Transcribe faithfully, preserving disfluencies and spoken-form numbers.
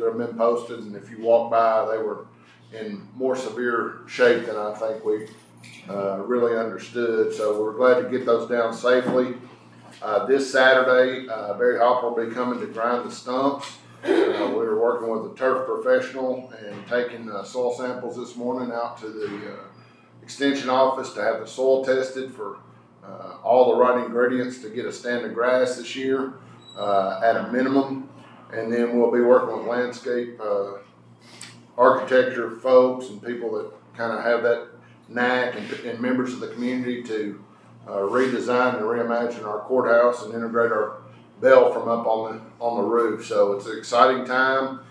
have been posted, and if you walk by, they were in more severe shape than I think we uh, really understood. So we're glad to get those down safely. Uh, this Saturday, uh, Barry Hopper will be coming to grind the stumps. Uh, we were working with a turf professional and taking uh, soil samples this morning out to the uh, extension office to have the soil tested for uh, all the right ingredients to get a stand of grass this year uh, at a minimum. And then we'll be working with landscape uh, architecture folks and people that kind of have that knack, and, and members of the community to uh, redesign and reimagine our courthouse and integrate our bell from up on the on the roof. So it's an exciting time.